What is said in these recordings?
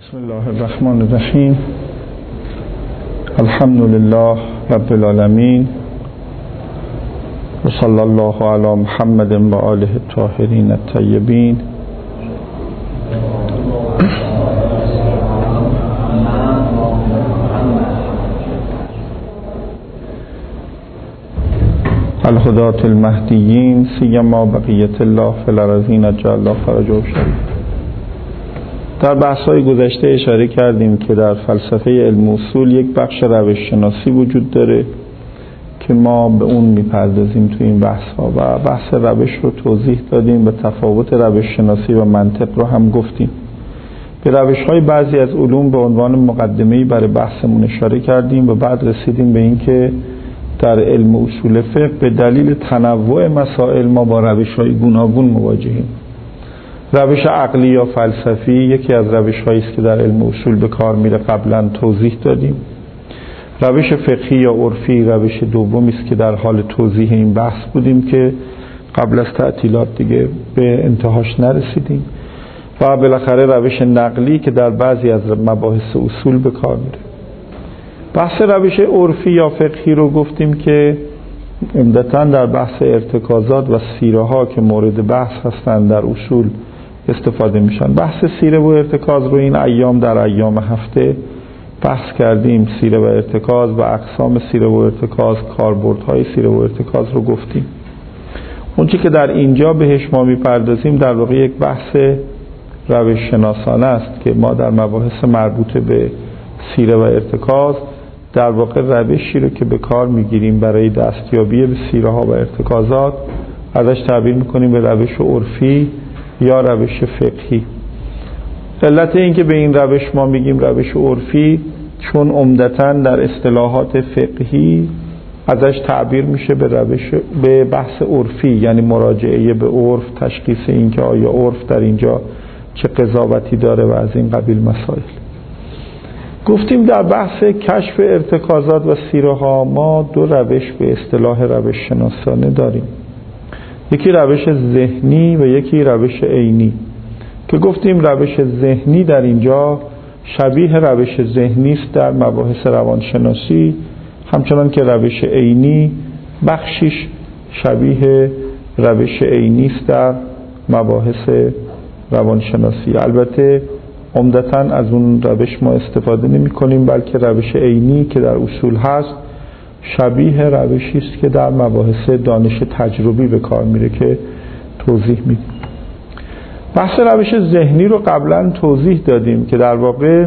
بسم الله الرحمن الرحیم. الحمد لله رب العالمین و صلی الله علی محمد و آله الطاهرین الطیبین. الهداة المهدیین سیما بقیت الله فی الارضین اجل الله فرجهم شریف. در بحث‌های گذشته اشاره کردیم که در فلسفه علم اصول یک بخش روش شناسی وجود داره که ما به اون میپردازیم تو این بحث‌ها و بحث روش رو توضیح دادیم و تفاوت روش شناسی و منطق رو هم گفتیم. به روش‌های بعضی از علوم به عنوان مقدمه‌ای برای بحثمون اشاره کردیم و بعد رسیدیم به این که در علم اصول فقه به دلیل تنوع مسائل ما با روش‌های گوناگون مواجهیم. روش عقلی یا فلسفی یکی از روش‌هایی است که در علم اصول به کار میره، قبلا توضیح دادیم. روش فقهی یا عرفی روش دومی است که در حال توضیح این بحث بودیم که قبل از تعطیلات دیگه به انتهاش نرسیدیم. و بالاخره روش نقلی که در بعضی از مباحث اصول به کار میره. بحث روش عرفی یا فقهی رو گفتیم که عمدتاً در بحث ارتکازات و سیره ها که مورد بحث هستند در اصول استفاده میشن. بحث سیره و ارتکاز رو این ایام در ایام هفته بحث کردیم. سیره و ارتکاز و اقسام سیره و ارتکاز، کاربردهای سیره و ارتکاز رو گفتیم. اون چی که در اینجا بهش ما میپردازیم در واقع یک بحث روش شناسانه است که ما در مباحث مربوط به سیره و ارتکاز در واقع روشی رو که به کار میگیریم برای دستیابی به سیره ها و ارتکازات ازش تعبیر میکنیم به روش عرفی یا روش فقهی. علت این که به این روش ما میگیم روش عرفی چون عمدتاً در اصطلاحات فقهی ازش تعبیر میشه به بحث عرفی، یعنی مراجعه به عرف، تشخیص این که آیا عرف در اینجا چه قضاوتی داره و از این قبیل مسائل. گفتیم در بحث کشف ارتکازات و سیره ها ما دو روش به اصطلاح روش شناسانه داریم، یکی روش ذهنی و یکی روش عینی، که گفتیم روش ذهنی در اینجا شبیه روش ذهنی است در مباحث روانشناسی، همچنان که روش عینی بخشیش شبیه روش عینی است در مباحث روانشناسی. البته عمدتاً از اون روش ما استفاده نمی کنیم، بلکه روش عینی که در اصول هست شبیه روشی است که در مباحث دانش تجربی به کار میره که توضیح میدیم. بحث روش ذهنی رو قبلا توضیح دادیم که در واقع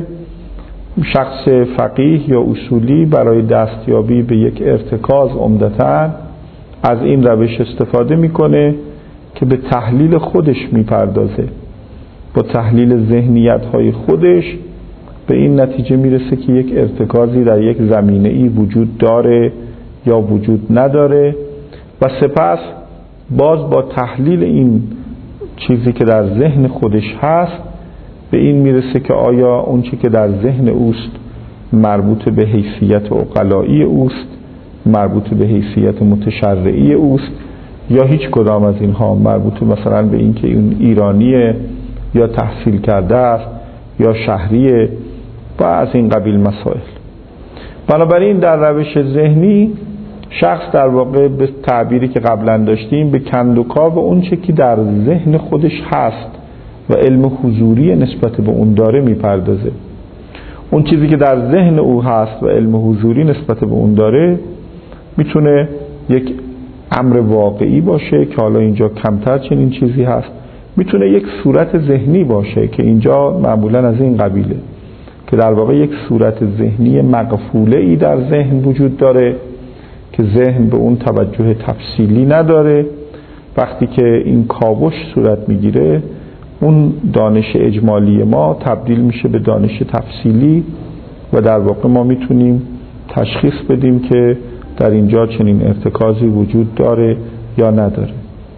شخص فقیه یا اصولی برای دستیابی به یک ارتکاز عمدتاً از این روش استفاده میکنه که به تحلیل خودش میپردازه، با تحلیل ذهنیت‌های خودش به این نتیجه میرسه که یک ارتکازی در یک زمینه‌ای وجود داره یا وجود نداره و سپس باز با تحلیل این چیزی که در ذهن خودش هست به این میرسه که آیا اون چیزی که در ذهن اوست مربوط به حیثیت عقلایی اوست، مربوط به حیثیت متشرعی اوست، یا هیچ کدام از اینها مربوط مثلا به این که اون ایرانیه یا تحصیل کرده است یا شهریه و از این قبیل مسائل. بنابراین در روش ذهنی شخص در واقع به تعبیری که قبلا داشتیم به کندوکاو اون چه که در ذهن خودش هست و علم حضوری نسبت به اون داره میپردازه. اون چیزی که در ذهن او هست و علم حضوری نسبت به اون داره میتونه یک امر واقعی باشه که حالا اینجا کمتر چنین چیزی هست، میتونه یک صورت ذهنی باشه که اینجا معمولا از این قبیله که در واقع یک صورت ذهنی مغفوله ای در ذهن وجود داره که ذهن به اون توجه تفصیلی نداره. وقتی که این کاوش صورت میگیره اون دانش اجمالی ما تبدیل میشه به دانش تفصیلی و در واقع ما میتونیم تشخیص بدیم که در اینجا چنین ارتکازی وجود داره یا نداره.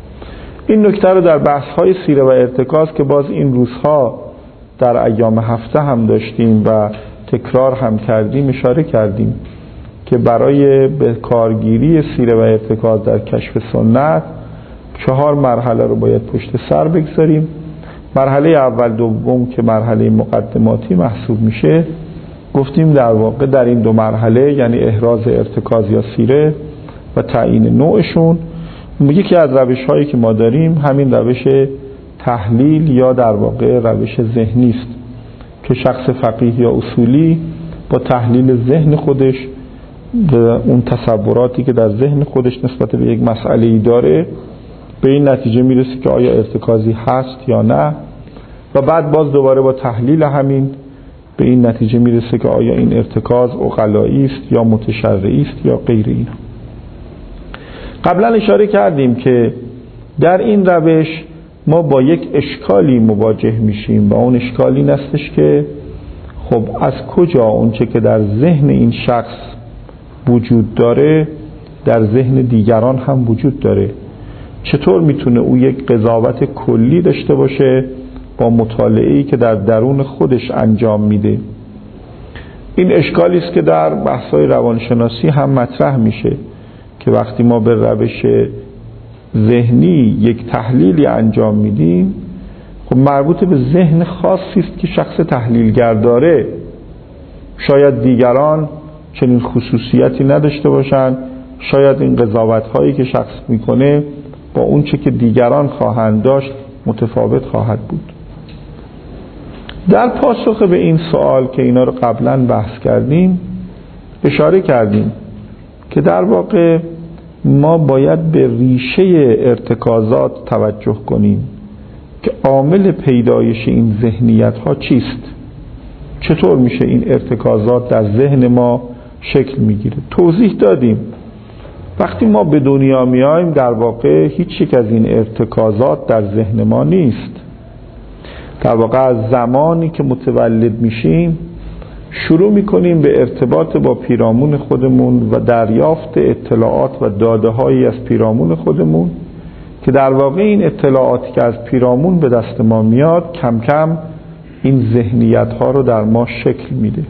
این نکته رو در بحث‌های سیره و ارتکاز که باز این روزها در ایام هفته هم داشتیم و تکرار هم کردیم اشاره کردیم که برای به کارگیری سیره و ارتکاز در کشف سنت 4 مرحله رو باید پشت سر بگذاریم مرحله اول دوم که مرحله مقدماتی محسوب میشه، گفتیم در واقع در این دو مرحله، یعنی احراز ارتکاز یا سیره و تعیین نوعشون، یکی از روش هایی که ما داریم همین روش تحلیل یا در واقع روش ذهنی است که شخص فقیه یا اصولی با تحلیل ذهن خودش اون تصوراتی که در ذهن خودش نسبت به یک مسئله‌ای داره به این نتیجه میرسه که آیا ارتکازی هست یا نه، و بعد باز دوباره با تحلیل همین به این نتیجه میرسه که آیا این ارتکاز عقلایی است یا متشرعی است یا غیر اینا. قبلا اشاره کردیم که در این روش ما با یک اشکالی مواجه میشیم و اون اشکال این استش که خب از کجا اونچه که در ذهن این شخص وجود داره در ذهن دیگران هم وجود داره؟ چطور میتونه او یک قضاوت کلی داشته باشه با مطالعه‌ای که در درون خودش انجام میده؟ این اشکالی است که در بحث‌های روانشناسی هم مطرح میشه که وقتی ما به روش ذهنی یک تحلیلی انجام میدیم، خب مربوط به ذهن خاصی است که شخص تحلیلگر داره. شاید دیگران چنین خصوصیتی نداشته باشند، شاید این قضاوت‌هایی که شخص میکنه با اون چه که دیگران خواهند داشت متفاوت خواهد بود. در پاسخ به این سوال که اینا رو قبلا بحث کردیم اشاره کردیم که در واقع ما باید به ریشه ارتکازات توجه کنیم که عامل پیدایش این ذهنیت ها چیست؟ چطور میشه این ارتکازات در ذهن ما شکل میگیره؟ توضیح دادیم وقتی ما به دنیا میایم در واقع هیچ یک از این ارتکازات در ذهن ما نیست. در واقع از زمانی که متولد میشیم شروع میکنیم به ارتباط با پیرامون خودمون و دریافت اطلاعات و داده‌هایی از پیرامون خودمون که در واقع این اطلاعاتی که از پیرامون به دست ما میاد کم کم این ذهنیت ها رو در ما شکل میده.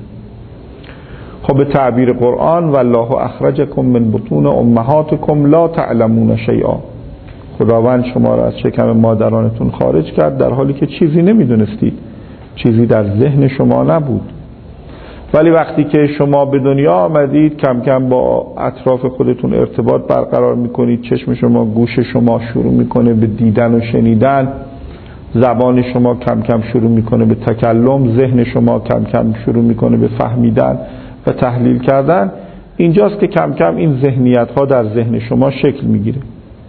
خب به تعبیر قرآن والله اخرجکم من بطون امهاتکم لا تعلمون شیئا، خداوند شما را از شکم مادرانتون خارج کرد در حالی که چیزی نمیدونستید، چیزی در ذهن شما نبود. ولی وقتی که شما به دنیا آمدید کم کم با اطراف خودتون ارتباط برقرار میکنید، چشم شما، گوش شما شروع میکنه به دیدن و شنیدن، زبان شما کم کم شروع میکنه به تکلم، ذهن شما کم کم شروع میکنه به فهمیدن و تحلیل کردن. اینجاست که کم کم این ذهنیت ها در ذهن شما شکل میگیره.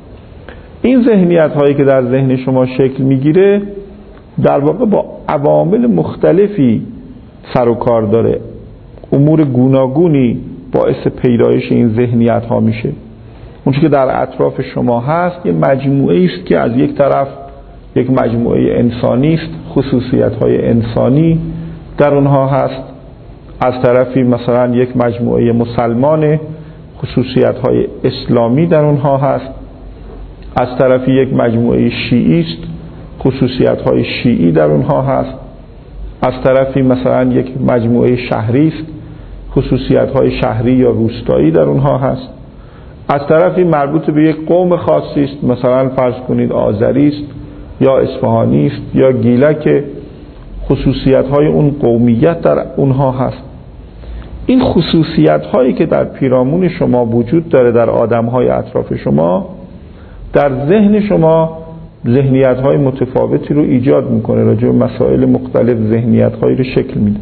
این ذهنیت هایی که در ذهن شما شکل میگیره در واقع با عوامل مختلفی سر و کار داره. امور گوناگونی باعث پیدایش این ذهنیت ها میشه. اونچه که در اطراف شما هست یه مجموعه است که از یک طرف یک مجموعه انسانی است، خصوصیت های انسانی در اونها هست، از طرفی مثلا یک مجموعه مسلمان، خصوصیت های اسلامی در اونها هست، از طرفی یک مجموعه شیعی است، خصوصیت های شیعی در اونها هست، از طرفی مثلا یک مجموعه شهری است، خصوصیت های شهری یا روستایی در اونها هست، از طرفی مربوط به یک قوم خاصی است، مثلا فرض کنید آذری است یا اصفهانی است یا گیلک، خصوصیت های اون قومیت در اونها هست. این خصوصیت هایی که در پیرامون شما وجود داره در آدم های اطراف شما در ذهن شما ذهنیت های متفاوتی رو ایجاد میکنه، راجع به مسائل مختلف ذهنیت هایی رو شکل میده.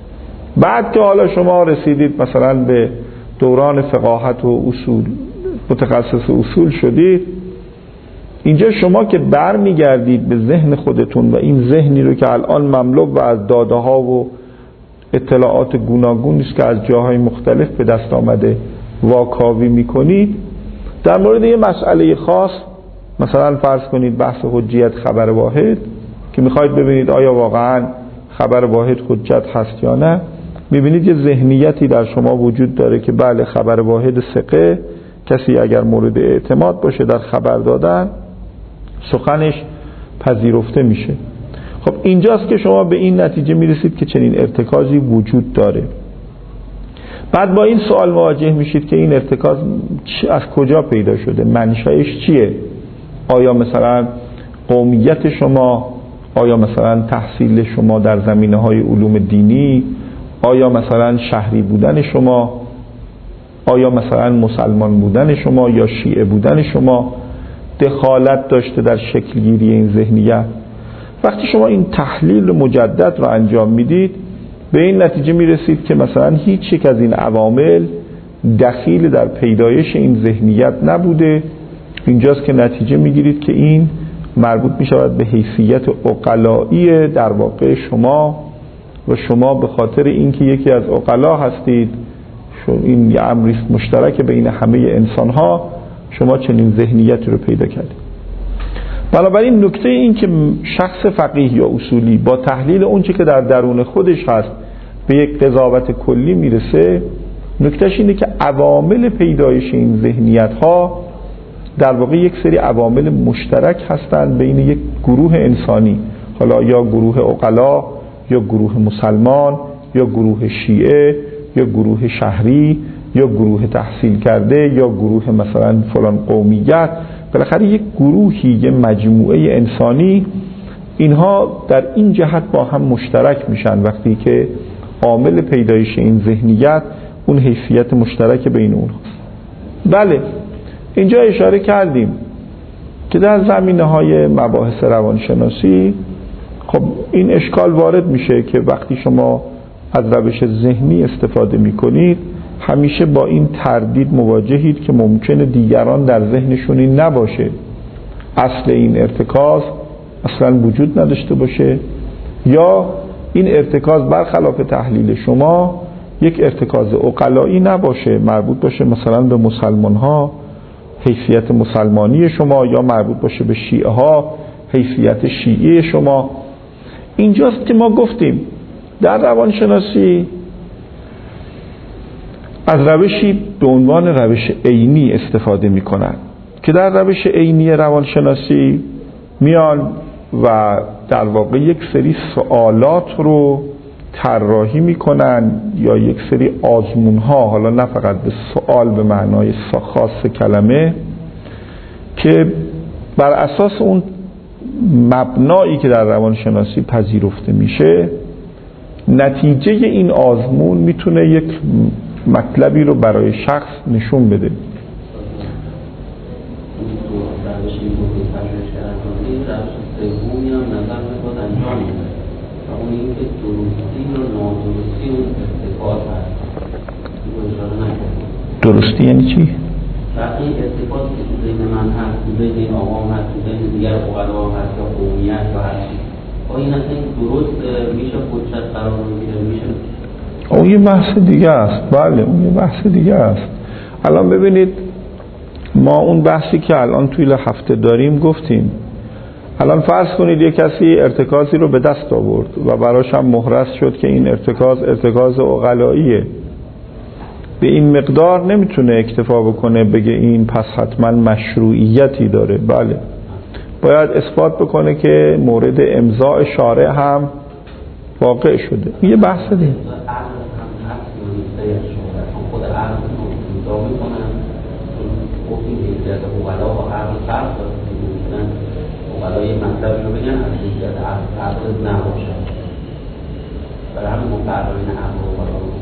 بعد که حالا شما رسیدید مثلا به دوران فقاهت و اصول، متخصص اصول شدید، اینجا شما که بر میگردید به ذهن خودتون و این ذهنی رو که الان مملو و از داده ها و اطلاعات گوناگونی است که از جاهای مختلف به دست آمده واکاوی میکنید، در مورد یه مسئله خاص، مثلا فرض کنید بحث حجیت خبر واحد که میخواید ببینید آیا واقعا خبر واحد حجت هست یا نه، میبینید یه ذهنیتی در شما وجود داره که بله خبر واحد ثقه، کسی اگر مورد اعتماد باشه در خبر دادن سخنش پذیرفته میشه. خب اینجاست که شما به این نتیجه میرسید که چنین ارتکازی وجود داره. بعد با این سوال مواجه میشید که این ارتکاز از کجا پیدا شده، منشأش چیه؟ آیا مثلا قومیت شما آیا مثلا تحصیل شما در زمینه‌های علوم دینی، آیا مثلا شهری بودن شما، آیا مثلا مسلمان بودن شما یا شیعه بودن شما دخالت داشته در شکلگیری این ذهنیت. وقتی شما این تحلیل مجدد را انجام میدید به این نتیجه میرسید که مثلا هیچ یک از این عوامل دخیل در پیدایش این ذهنیت نبوده. اینجاست که نتیجه میگیرید که این مربوط میشود به حیثیت عقلایی در واقع شما و شما به خاطر اینکه یکی از عقلا هستید، این یه امری مشترک بین همه انسان ها، شما چنین ذهنیتی رو پیدا کردید. بنابراین نکته این که شخص فقیه یا اصولی با تحلیل اونچه که در درون خودش هست به یک قضاوت کلی میرسه، نکتهش اینه که عوامل پیدایش این ذهنیت ها در واقع یک سری عوامل مشترک هستند بین یک گروه انسانی، حالا یا گروه عقلا یا گروه مسلمان یا گروه شیعه یا گروه شهری یا گروه تحصیل کرده یا گروه مثلا فلان قومیت، بالاخره یک گروهی، یک مجموعه انسانی، اینها در این جهت با هم مشترک میشن وقتی که عامل پیدایش این ذهنیت اون حیثیت مشترک بین اونهاست. بله، اینجا اشاره کردیم که در زمینه‌های مباحث روانشناسی خب این اشکال وارد میشه که وقتی شما از روش ذهنی استفاده میکنید همیشه با این تردید مواجهید که ممکنه دیگران در ذهنشون این نباشه، اصل این ارتکاز اصلا وجود نداشته باشه، یا این ارتکاز برخلاف تحلیل شما یک ارتکاز عقلایی نباشه، مربوط باشه مثلا به مسلمان ها حیثیت مسلمانی شما، یا مربوط باشه به شیعه ها حیثیت شیعی شما. اینجاست که ما گفتیم در روانشناسی از روشی به عنوان روش عینی استفاده میکنن که در روش عینی روانشناسی میان و در واقع یک سری سوالات رو طراحی میکنن یا یک سری آزمون ها، حالا نه فقط به سوال به معنای خاص کلمه، که بر اساس اون مبنایی که در روانشناسی پذیرفته میشه نتیجه این آزمون میتونه یک مطلبی رو برای شخص نشون بده. درستی یعنی چی؟ وقتی ارتباط که تو ذهن من هست، تو ذهن این آقام هست، تو ذهن دیگر عقلا هست یا قومیت یا هر چی، این اصلا درست میشه حجت قرار میگیره؟ میشه اون یه بحث دیگه است. بله اون یه بحث دیگه است. الان ببینید ما اون بحثی که الان توی هفته داریم گفتیم، الان فرض کنید یک کسی ارتکازی رو به دست آورد و براش هم مهرس شد که این ارتکاز عقلاییه، به این مقدار نمیتونه اکتفا بکنه بگه این پس حتما مشروعیتی داره. بله باید اثبات بکنه که مورد امضاء شارع هم واقع شده. یه بحث دیگه. خود عقل رو میکنن گفتیم که حیثیت عقلا و عقل فرق داره، میتونن عقلا یه مطلبی رو بگن از حیثیت عقل نباشه، برای همین مقررین عقل و عقلا.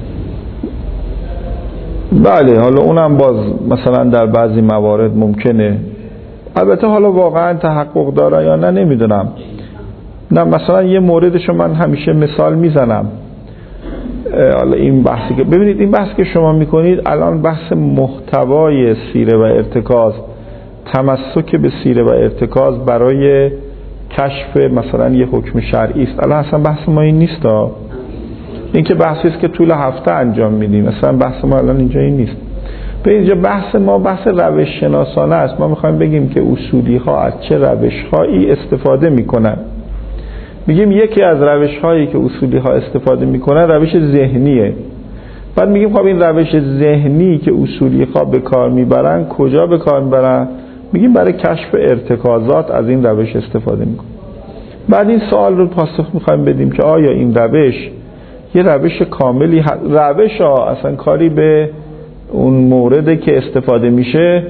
بله حالا اونم باز مثلا در بعضی موارد ممکنه، البته حالا واقعا تحقق داره یا نه نمیدونم. نه مثلا یه موردشو من همیشه مثال میزنم، حالا این بحثی که ببینید، این بحث که شما میکنید الان بحث محتوای سیره و ارتکاز، تمسک به سیره و ارتکاز برای کشف مثلا یه حکم شرعی است. الان اصلا بحث ما این نیست ها. این که بحثی است که طول هفته انجام میدیم، مثلا بحث ما الان اینجا این نیست. به اینجا بحث ما بحث روش شناسانه است. ما میخوایم بگیم که اصولی ها از چه روش هایی استفاده میکنن. میگیم یکی از روش هایی که اصولی ها استفاده میکنن روش ذهنیه. بعد میگیم خب این روش ذهنی که اصولی ها به کار میبرن کجا به کار میبرن؟ میگیم برای کشف ارتکازات از این روش استفاده میکنن. بعد این سوال رو پاسخ میخوایم بدیم که آیا این روش یه روش کاملی روش ها اصلا کاری به اون مورده که استفاده میشه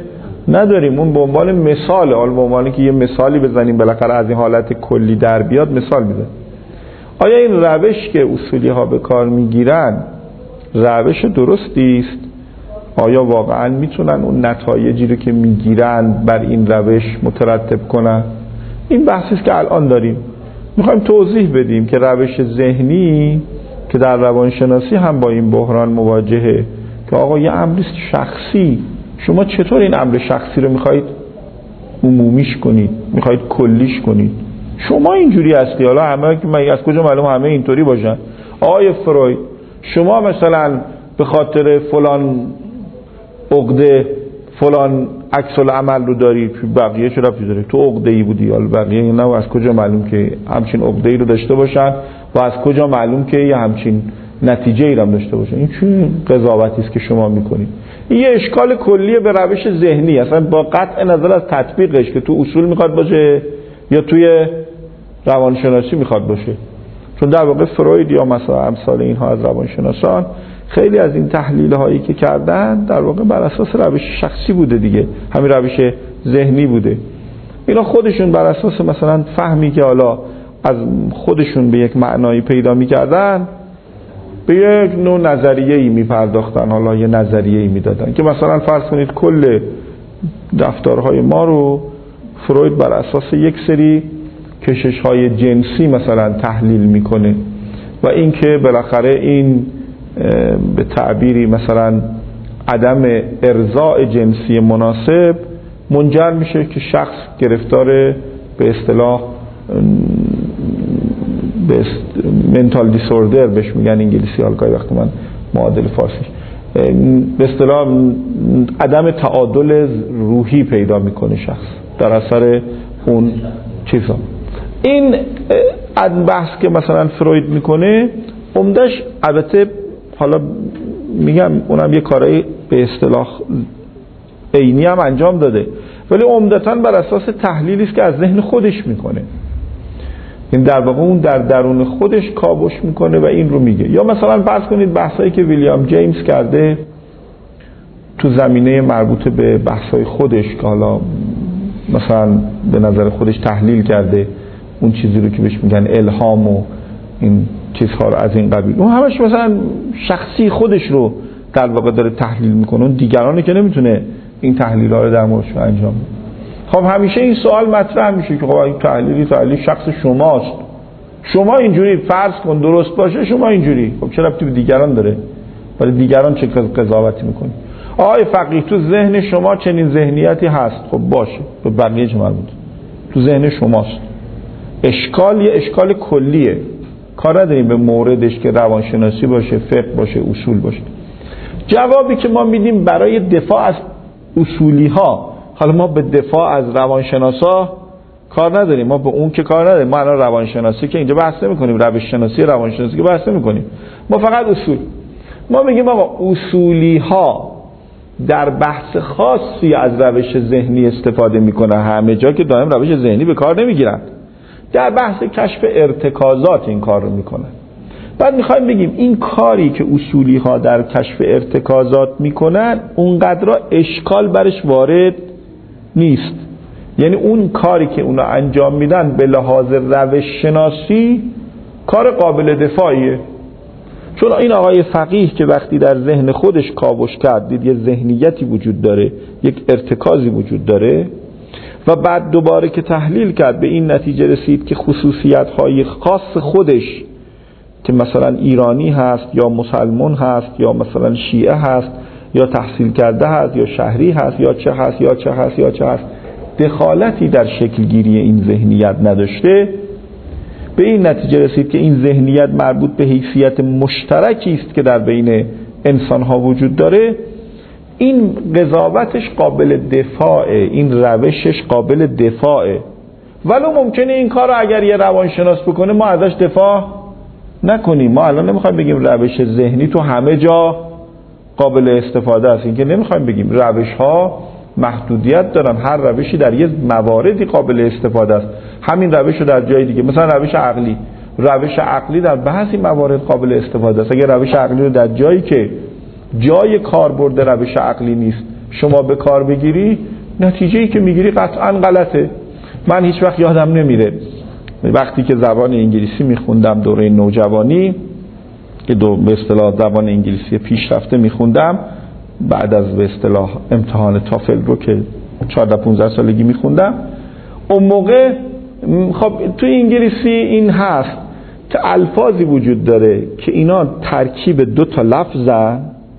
نداریم. اون به عنوان مثال، حالا به عنوانی که یه مثالی بزنیم بالاخره از این حالت کلی در بیاد مثال میزنیم. آیا این روش که اصولی ها به کار میگیرن روش درستی است؟ آیا واقعا میتونن اون نتایجی رو که میگیرن بر این روش مترتب کنن؟ این بحثی است که الان داریم. میخوایم توضیح بدیم که روش ذهنی که در روانشناسی هم با این بحران مواجهه که آقا یه امری شخصی، شما چطور این امر شخصی رو میخواید عمومیش کنید، میخواید کلیش کنید؟ شما اینجوری هستی، حالا همه که من از کجا معلوم همه اینطوری باشن؟ آقای فروید شما مثلا به خاطر فلان عقده فلان عکس العمل رو داری، بقیه چرا داره؟ تو عقده‌ای بودی، حالا بقیه نه، از کجا معلوم که همچین عقده‌ای رو داشته باشن و از کجا معلوم که یه همچین نتیجه‌ای رو داشته باشن؟ این چه قضاوتی است که شما میکنید؟ این یه اشکال کلیه به روش ذهنی، اصلا با قطع نظر از تطبیقش که تو اصول میخواد باشه یا توی روانشناسی میخواد باشه. چون در واقع فروید یا مثلا امثال اینها از روانشناسان خیلی از این تحلیل هایی که کردن در واقع بر اساس روش شخصی بوده دیگه، همین روش ذهنی بوده. اینا خودشون بر اساس مثلا فهمی که حالا از خودشون به یک معنایی پیدا میکردن به یک نوع نظریه‌ای میپرداختن، حالا یه نظریه‌ای میدادن که مثلا فرض کنید کل رفتارهای ما رو فروید بر اساس یک سری کشش‌های جنسی مثلا تحلیل میکنه و اینکه بالاخره این به تعبیری مثلا عدم ارضاء جنسی مناسب منجر میشه که شخص گرفتار به اصطلاح منتال دیسوردر بهش میگن انگلیسی، حالا وقتی من معادل فارسیش به اصطلاح عدم تعادل روحی پیدا میکنه شخص در اثر اون چیزا. این بحث که مثلا فروید میکنه عمدش البته حالا میگم اونم یه کارایی به اصطلاح عینی هم انجام داده، ولی عمدتاً بر اساس تحلیلی است که از ذهن خودش میکنه. این در واقع اون در درون خودش کاوش میکنه و این رو میگه. یا مثلا فرض کنید بحثایی که ویلیام جیمز کرده تو زمینه مربوط به بحثای خودش که حالا مثلا به نظر خودش تحلیل کرده اون چیزی رو که بهش میگن الهام و این چیزها رو از این قبیل، اون همش مثلا شخصی خودش رو در واقع داره تحلیل میکنه، اون دیگرانی که نمیتونه این تحلیل‌ها رو در موردش انجام بده. خب همیشه این سوال مطرح میشه که خب این تحلیل شخص شماست، شما اینجوری فرض کن درست باشه، شما اینجوری، خب چرا ربطی به دیگران داره؟ ولی دیگران چه قضاوتی میکنه؟ آقای فقیه تو ذهن شما چنین ذهنیتی هست، خب باشه، به بقیه چه مربوطه؟ تو ذهن شماست. اشکال یه اشکال کلیه، کار نداریم به موردش که روانشناسی باشه، فقه باشه، اصول باشه. جوابی که ما میدیم برای دفاع از اصولی ها، حالا ما به دفاع از روانشناسا کار نداریم، ما به اون که کار نداریم، ما الان روانشناسی که اینجا بحث نمی‌کنیم، روش شناسی روانشناسی که بحث نمی‌کنیم، ما فقط اصول. ما میگیم آقا اصولی ها در بحث خاصی از روش ذهنی استفاده میکنن، همه جا که دائم روش ذهنی به کار نمیگیرن، در بحث کشف ارتکازات این کار رو میکنن. بعد میخوایم بگیم این کاری که اصولی ها در کشف ارتکازات میکنن اونقدر اشکال برش وارد نیست، یعنی اون کاری که اونا انجام میدن به لحاظ روش شناسی کار قابل دفاعیه. چون این آقای فقیه که وقتی در ذهن خودش کاوش کرد دید یه ذهنیتی وجود داره، یک ارتکازی وجود داره و بعد دوباره که تحلیل کرد به این نتیجه رسید که خصوصیت‌های خاص خودش که مثلا ایرانی هست یا مسلمان هست یا مثلا شیعه هست یا تحصیل کرده هست یا شهری هست یا چه هست یا چه هست یا چه هست، دخالتی در شکلگیری این ذهنیت نداشته، به این نتیجه رسید که این ذهنیت مربوط به حیثیت مشترکی است که در بین انسان‌ها وجود داره. این قضاوتش قابل دفاعه، این روشش قابل دفاعه، ولو ممکنه این کار رو اگر یه روانشناس بکنه ما ازش دفاع نکنیم. ما الان نمیخوایم بگیم روش ذهنی تو همه جا قابل استفاده است، این که نمیخوایم بگیم. روش ها محدودیت دارن، هر روشی در یه مواردی قابل استفاده است. همین روش رو در جای دیگه، مثلا روش عقلی در بعضی موارد قابل استفاده است. اگر روش عقلی رو در جایی که جای کاربرد روش عقلی نیست شما به کار بگیری، نتیجه‌ای که میگیری قطعاً غلطه. من هیچ وقت یادم نمیره وقتی که زبان انگلیسی میخوندم دوره نوجوانی که به اصطلاح زبان انگلیسی پیشرفته میخوندم، بعد از به اصطلاح امتحان تافل رو که 14-15 سالگی میخوندم، اون موقع خب توی انگلیسی این هست که الفاظی وجود داره که اینا ترکیب 2 تا لفظن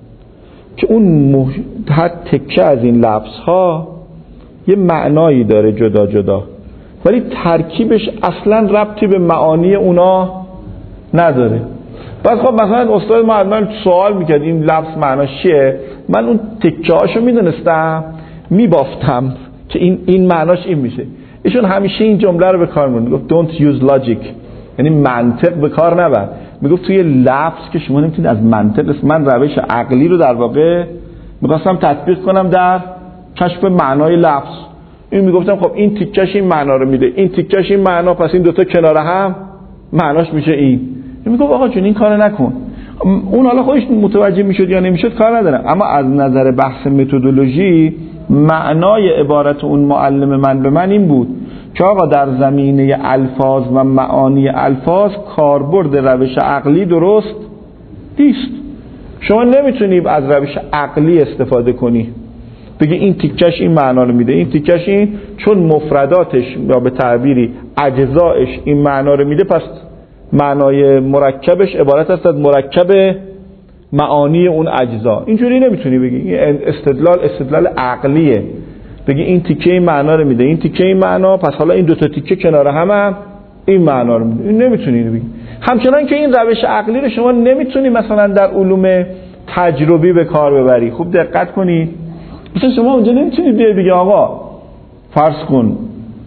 که اون هر تکه از این لفظها یه معنایی داره جدا جدا، ولی ترکیبش اصلا ربطی به معانی اونا نداره. بعد خب مثلا استاد من سوال میکرد این لفظ معناش چیه، من اون تکه هاشو میدونستم میبافتم که این معناش این میشه. ایشون همیشه این جمله رو به کار می‌برد، میگفت don't use logic، یعنی منطق به کار نبر. میگفت توی لفظ که شما نمیتونید از منطق، من روش عقلی رو در واقع می‌خواستم تطبیق کنم در کشف معنای لفظ. این میگفتم خب این تیکش این معنا رو میده، این تیکش این معنا، پس این 2 تا کنار هم معناش میشه این. میگفت آقا جون این کارو نکن. اون حالا خودش متوجه میشد یا نمیشد کار ندارم، اما از نظر بحث متدولوژی معنای عبارت اون معلم من به من این بود که آقا در زمینه الفاظ و معانی الفاظ کاربرد روش عقلی درست نیست. شما نمیتونی از روش عقلی استفاده کنی بگی این تیکش این معنا رو میده، این تیکش این، چون مفرداتش یا به تعبیری اجزایش این معنا رو میده، پس معنای مرکبش عبارت است از مرکب معانی اون اجزا. اینجوری نمیتونی بگی. این استدلال عقلیه، بگی این تیکه این معنا رو میده، این تیکه این معنا، پس حالا این 2 تا تیکه کنار هم این معنا رو میده. این نمیتونی بگی. همچنان که این روش عقلی رو شما نمیتونی مثلا در علوم تجربی به کار ببری. خوب دقت کنید. مثلا شما اونجا نمیتونی بگی آقا فرض کن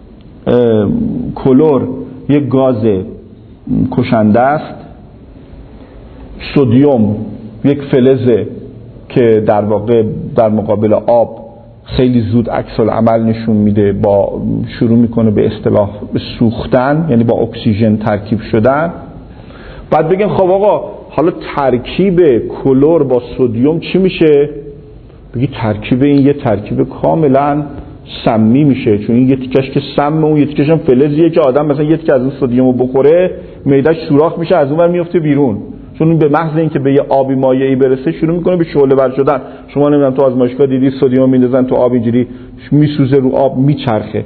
کلور یک گاز کشنده است، سدیم یک فلزه که در واقع در مقابل آب خیلی زود عکس العمل نشون میده، با شروع میکنه به اصطلاح به سوختن، یعنی با اکسیژن ترکیب شدن. بعد بگن خب آقا حالا ترکیب کلور با سدیم چی میشه؟ بگی ترکیب این یه ترکیب کاملا سمی میشه، چون این یه تیکش که سم، اون یه تیکش هم فلزیه که آدم مثلا یه تیکه از اون سدیمو بخوره معده‌اش سوراخ میشه، از اون ور میفته بیرون، چون به محض اینکه به یه آبی مایعی برسه شروع میکنه به شعله ور شدن. شما نمیدونم تو آزمایشگاه دیدی سدیم میندازن تو آب اینجوری میسوزه رو آب میچرخه.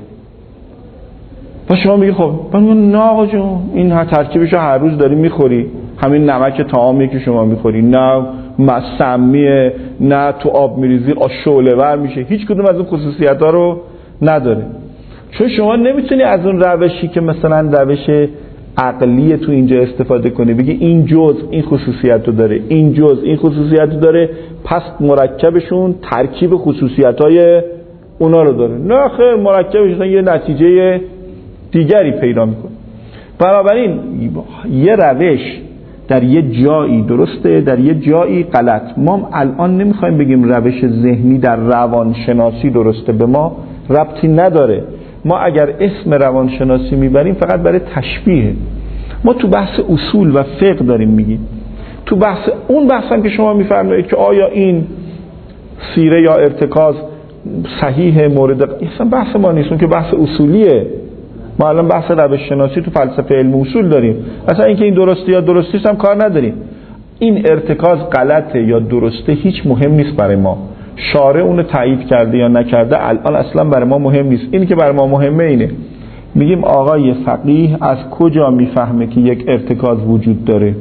و شما میگی خب نه آقا جون این ترکیبشو هر روز داری میخوری، همین نمک طعامی که شما میخوری، نه سمیه، نه تو آب میریزی شعله ور میشه، هیچ کدوم از اون خصوصیت‌ها رو نداره. چون شما نمیتونی از اون روشی که مثلا روش عقلی تو اینجا استفاده کنی بگی این جزء این خصوصیت رو داره، این جزء این خصوصیت رو داره، پس مرکبشون ترکیب خصوصیت‌های اونا رو داره. نه خیر، مرکبشون یه نتیجه دیگری پیدا میکنه. بنابراین یه روش در یه جایی درسته، در یه جایی غلط. ما الان نمیخوایم بگیم روش ذهنی در روانشناسی درسته، به ما ربطی نداره. ما اگر اسم روانشناسی میبریم فقط برای تشبیه. ما تو بحث اصول و فقه داریم میگیم. تو بحث اون بحثم که شما میفرمایید که آیا این سیره یا ارتکاز صحیح مورد، اصلا بحث ما نیست، اون که بحث اصولیه. ما الان بحث روش شناسی تو فلسفه علم اصول داریم. اصلا اینکه این درسته یا درستی هم کار نداریم. این ارتکاز غلطه یا درسته هیچ مهم نیست برای ما. شارع اون تایید کرده یا نکرده الان اصلا برای ما مهم نیست. اینی که برای ما مهمه اینه میگیم آقای فقیه از کجا میفهمه که یک ارتکاز وجود داره.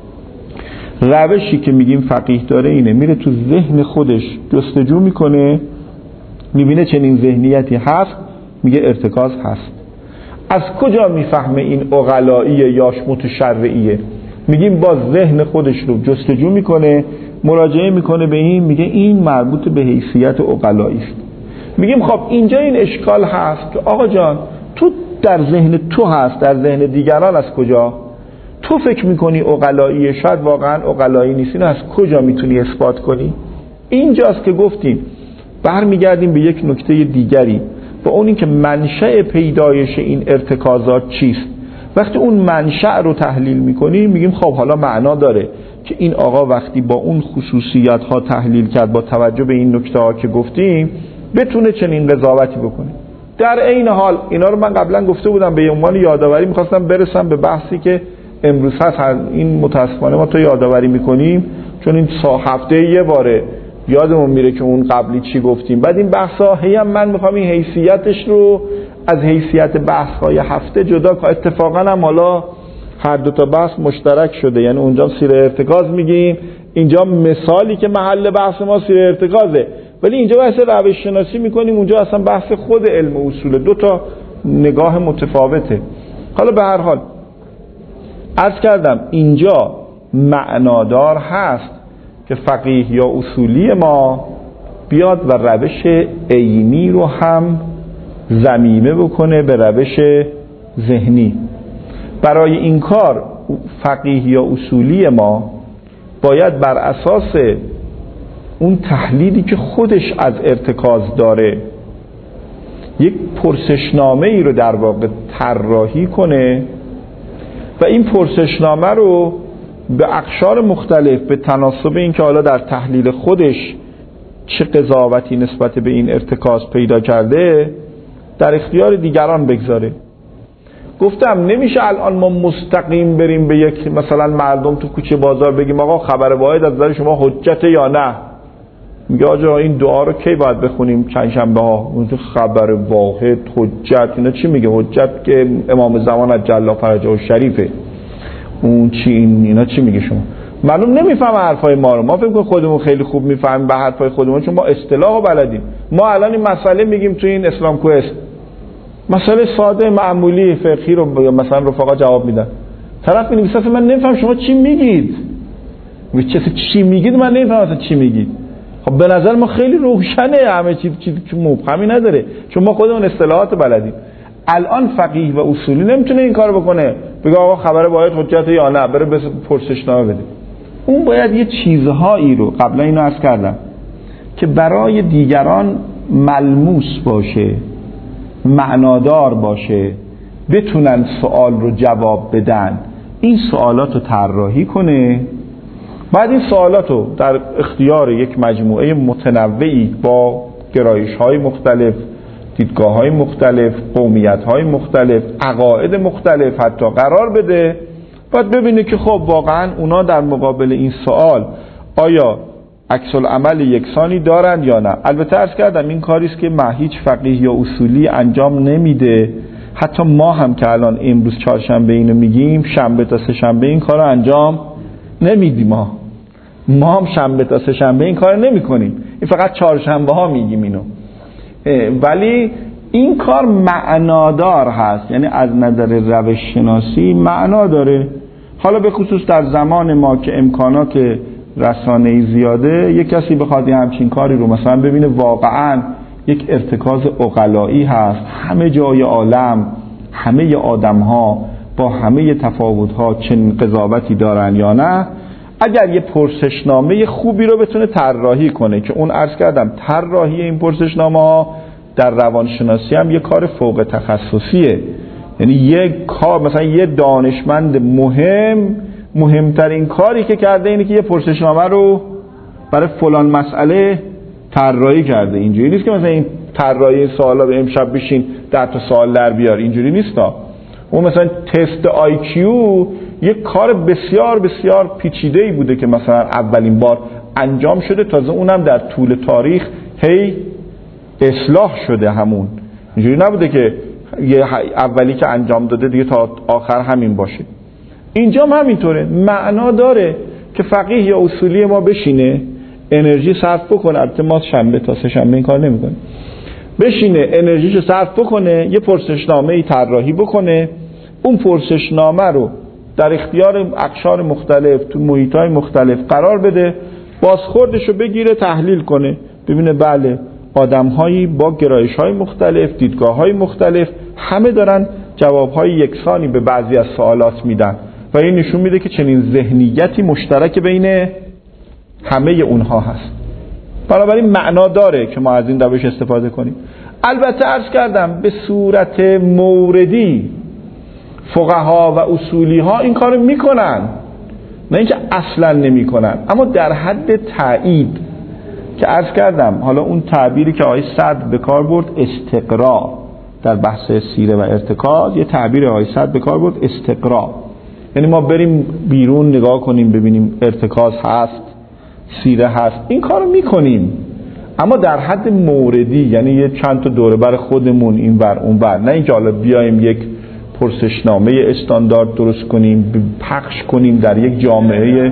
روشی که میگیم فقیه داره اینه، میره تو ذهن خودش جستجو میکنه، میبینه چنین ذهنیتی هست، میگه ارتکاز هست. از کجا میفهمه این عقلاییه یا متشرعیه؟ میگیم با ذهن خودش رو جستجو میکنه، مراجعه میکنه به این، میگه این مربوط به حیثیت عقلایی است. میگیم خب اینجا این اشکال هست که آقا جان تو در ذهن تو هست، در ذهن دیگران از کجا؟ تو فکر میکنی عقلاییه، شاید واقعا عقلایی نیست. اینو از کجا میتونی اثبات کنی؟ اینجاست که گفتیم برمیگردیم به یک نکته دیگری، با اون این که منشأ پیدایش این ارتکازات چیست. وقتی اون منشأ رو تحلیل میکنیم میگیم خب حالا معنا داره که این آقا وقتی با اون خصوصیت ها تحلیل کرد با توجه به این نکته ها که گفتیم، بتونه چنین قضاوتی بکنه. در عین حال اینا رو من قبلا گفته بودم به عنوان یادآوری می‌خواستم برسم به بحثی که امروز هست. این متاسفانه ما تو یادآوری می‌کنیم چون این هفته یه باره یادمون میره که اون قبلی چی گفتیم. بعد این بحث‌ها هم من می‌خوام این حیثیتش رو از حیثیت بحث‌های هفته جدا کنم. اتفاقاً هم حالا هر دو تا بحث مشترک شده، یعنی اونجا سیر ارتکاز میگیم، اینجا مثالی که محل بحث ما سیر ارتکازه، ولی اینجا بحث روش شناسی میکنیم، اونجا اصلا بحث خود علم اصوله. دو تا نگاه متفاوته. حالا به هر حال عرض کردم اینجا معنادار هست که فقیه یا اصولی ما بیاد و روش عینی رو هم ضمیمه بکنه به روش ذهنی. برای این کار فقیه یا اصولی ما باید بر اساس اون تحلیلی که خودش از ارتکاز داره یک پرسشنامه ای رو در واقع طراحی کنه و این پرسشنامه رو به اقشار مختلف به تناسب این که حالا در تحلیل خودش چه قضاوتی نسبت به این ارتکاز پیدا کرده در اختیار دیگران بگذاره. گفتم نمیشه الان ما مستقیم بریم به یک مثلا مردم تو کوچه بازار بگیم آقا خبر واحد از نظر شما حجت یا نه. میگه آقا این دعا رو کی باید بخونیم؟ چند شنبه ها. اون خبر واحد حجت اینا چی میگه؟ حجت که امام زمان عجل فرجه شریفه. اون چی اینا چی میگه شما؟ معلوم نمیفهم حرفای ما رو. ما فکر کنیم خودمون خیلی خوب میفهمیم به حرفای خودمون چون ما اصطلاحو بلدیم. ما الان این مسئله میگیم تو این اسلام کوست مسئله ساده معمولی فقهی رو مثلا رفقا جواب میدن، طرف می‌نویسه من نمیفهم شما چی میگید. چی میگید من نمیفهم اصلا چی میگید. خب به نظر ما خیلی روشنه، همه چیز مبهمی نداره چون ما خودمون اصطلاحات بلدیم. الان فقیه و اصولی نمیتونه این کارو بکنه بگه آقا خبر باید حجت یا نه، بره به پرسشنامه بده. اون باید یه چیزهایی رو قبلا اینو عرض کردم که برای دیگران ملموس باشه، معنادار باشه، بتونن سوال رو جواب بدن، این سوالات رو طراحی کنه. بعد این سوالات رو در اختیار یک مجموعه متنوعی با گرایش‌های مختلف، دیدگاه‌های مختلف، قومیت‌های مختلف، عقاید مختلف حتی قرار بده. بعد ببینه که خب واقعا اونا در مقابل این سوال آیا عکس العمل یکسانی دارند یا نه. البته عرض کردم این کاری است که هیچ فقیه یا اصولی انجام نمیده. حتی ما هم که الان امروز چهارشنبه اینو میگیم، شنبه تا سه شنبه این کارو انجام نمیدیم. ما هم شنبه تا سه شنبه این کارو نمیکنیم، این فقط چهارشنبه ها میگیم اینو. ولی این کار معنادار هست، یعنی از نظر روش شناسی معنا داره. حالا به خصوص در زمان ما که امکانات رسانه‌ای زیاده، یک کسی بخواد همچین کاری رو مثلا ببینه واقعاً یک ارتکاز عقلایی هست، همه جای عالم همه آدم‌ها با همه تفاوت‌ها چنین قضاوتی دارن یا نه، اگر یه پرسشنامه خوبی رو بتونه طراحی کنه که اون عرض کردم طراحی این پرسشنامه‌ها در روانشناسی هم یه کار فوق تخصصیه. یعنی یک کار مثلا یه دانشمند مهمترین کاری که کرده اینه که یه پرسشنامه رو برای فلان مسئله طراحی کرده. اینجوری نیست که مثلا این طراحی سوالا به امشب بشین 10 تا سوال در بیار، اینجوری نیستا. اون مثلا تست آی کیو یک کار بسیار بسیار پیچیده‌ای بوده که مثلا اولین بار انجام شده، تازه اونم در طول تاریخ هی اصلاح شده. همون اینجوری نبوده که یه اولی که انجام داده دیگه تا آخر همین باشه. اینجا هم همینطوره. معنا داره که فقیه یا اصولی ما بشینه انرژی صرف بکنه. البته ما شنبه تا سه شنبه این کار نمی‌کنه. بشینه انرژیشو صرف بکنه، یه پرسشنامه‌ای طراحی بکنه، اون پرسشنامه رو در اختیار اقشار مختلف تو محیط‌های مختلف قرار بده، بازخوردشو بگیره، تحلیل کنه، ببینه بله آدم‌هایی با گرایش‌های مختلف، دیدگاه‌های مختلف همه دارن جواب‌های یکسانی به بعضی از سوالات میدن و این نشون میده که چنین ذهنیتی مشترک بین همه اونها هست. بنابراین معنا داره که ما از این روش استفاده کنیم. البته عرض کردم به صورت موردی فقها و اصولی ها این کارو میکنن، نه اینکه اصلا نمیکنن، اما در حد تایید که عرض کردم حالا اون تعبیری که آقای صدر به کار برد استقرا در بحث سیره و ارتکاز، یه تعبیر آقای صدر به کار برد استقرا، یعنی ما بریم بیرون نگاه کنیم ببینیم ارتکاز هست، سیره هست، این کارو میکنیم اما در حد موردی، یعنی یه چند تا دوره بر خودمون این ور اون ور، نه اینکه حالا بیایم یک پرسشنامه استاندارد درست کنیم پخش کنیم در یک جامعه.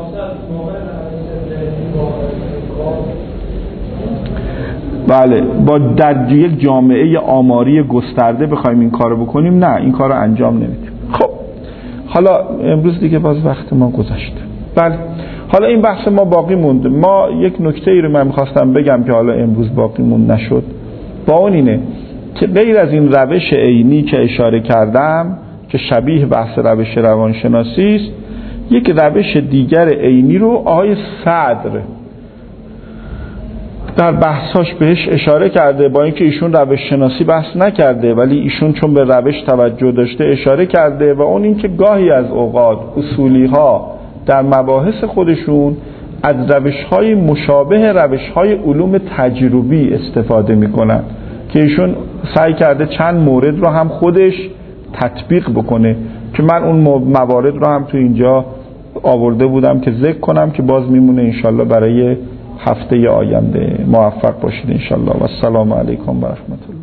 بله با در یک جامعه آماری گسترده بخوایم این کارو بکنیم، نه این کارو انجام نمیدیم. خب حالا امروز دیگه باز وقت ما گذشت. بله حالا این بحث ما باقی موند. ما یک نکته ای رو من می‌خواستم بگم که حالا امروز باقی موند نشد، با اون اینه که غیر از این روش عینی که اشاره کردم که شبیه بحث روش روانشناسی است، یک روش دیگر عینی رو آقای صدر در بحثاش بهش اشاره کرده، با اینکه ایشون روش شناسی بحث نکرده ولی ایشون چون به روش توجه داشته اشاره کرده، و اون اینکه گاهی از اوقات اصولی ها در مباحث خودشون از روش‌های مشابه روش‌های علوم تجربی استفاده می‌کنن که ایشون سعی کرده چند مورد رو هم خودش تطبیق بکنه که من اون موارد رو هم تو اینجا آورده بودم که ذکر کنم که باز میمونه انشالله برای هفته آینده. موفق باشید انشالله و السلام علیکم و رحمت الله.